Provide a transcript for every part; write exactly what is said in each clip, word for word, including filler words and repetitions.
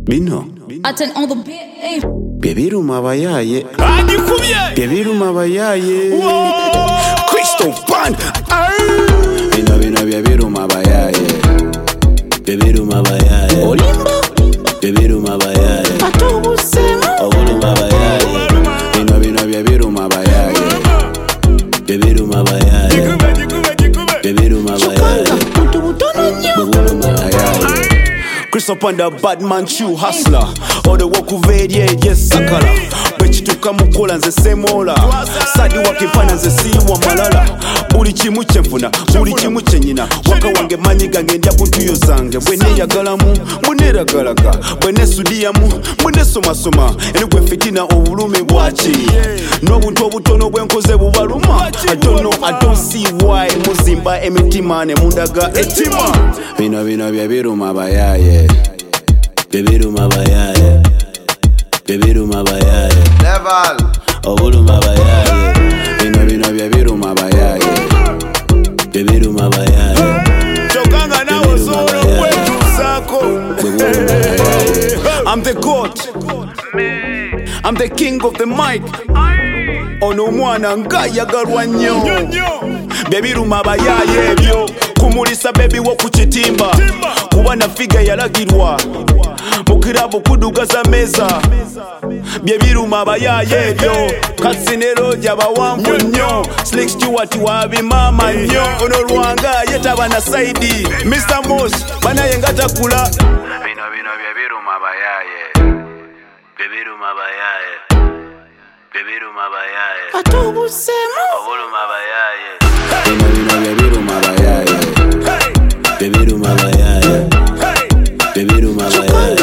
Bino Aten on the beat. Bebiruma abayaye Agikubye Bebiruma abayaye Crystal Band Bino bino bebiruma abayaye Bebiruma abayaye Olimba Bebiruma abayaye Atobusema Obuluma abayaye Bino bino bebiruma abayaye Bebiruma abayaye Jikube jikube jikube Bebiruma abayaye Tutubutono nyo Bebiruma abayaye Crystal Band a bad man shoe hustler All the work uvediate yes sakala Bechituka mukola nze semola Sadi wakipana nze siwa malala Buli chimu chenfuna, buli chimu chenyina Waka wange manyiga ngendya kuntuyo zange Bwene yagalamu, munera galaka Bwene sudiyamu, mwene soma soma Eni gwe fitina obulumi bwachi N'obuntu obutono bwenkoze bubaluma I don't know, I don't see why Muzimba emitima ne mundaga etima Bino bino bebiruma abayaye Bebiruma abayaye Bebiruma abayaye Level Obuluma abayaye Bino bino bebiruma abayaye Bebiruma abayaye Chokanga na osoro kwetu sako Bebiruma abayaye I'm the God I'm the king of the mic Ono mwana ngayagalwa nnyo Bebiruma abayaye ebyo Kumulisa baby wo kuchitimba Kuba na figa yalagirwa Mukirabo kudugaza meza Bebiruma abayaye ebyo Kasinero jabawanvu nnyo Slick Stewart wabi mama nnyo Ono Lwanga yetaba na saidi Mister Moss banaye ngatakula Bino bino bebiruma abayaye Bebiruma abayaye Bebiruma abayaye Atobusema Obuluma abayaye Bino bino bebiruma abayaye Bebiruma abayaye Bebiruma abayaye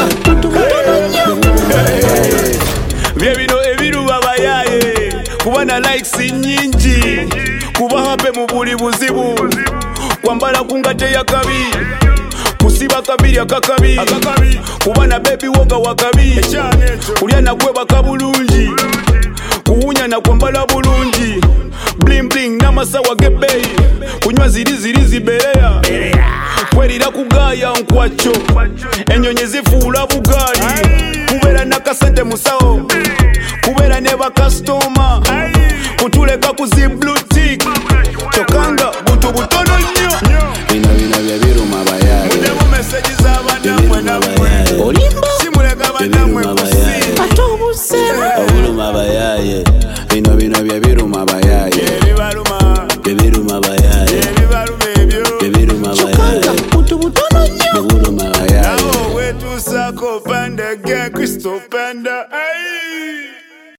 Bye bino ebiruma abayaye Kuba na likes nyingi Kuba hape mu buli buzibu Kwambala kungate ya kabi Kusiba kabiri akakabi Kuba na baby woga wakabi Kulya na kweba kabulungi Kuwunya na kwambala bulungi Bling bling n'amasawa g'ebbeeyi Kunywa ziri ziri zibereya Kwerira kugaya nkwacho Ennyonyi zifuula bugaali Kubeera nakasente musawo Kubeera ne bakasitoma Kutuleka ku zi blue tick Chokanga buntu butono nnyo Bino bino bebiruma abayaye Mudemu meseji z'abannamwe namwe Olimba Simuleka bannamwe kusi Atobusema Obuluma abayaye Bino bino bebiruma abayaye Ebibaluma Bebiruma abayaye Ebibaluma ebyo Bebiruma abayaye Butono nyo Bebiruma abayaye Awo wetuusako panda ge Crystal Panda. Ay!